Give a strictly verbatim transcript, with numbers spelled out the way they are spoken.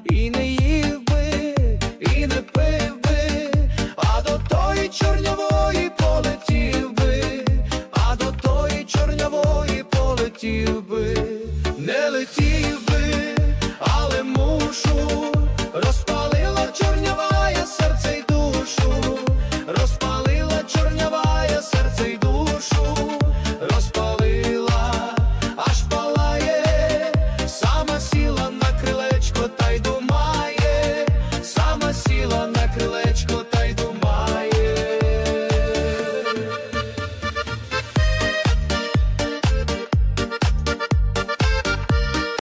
і не їв би, і не пив би, а до тої чорнявої полетів би, а до тої чорнявої полетів би, не летів би.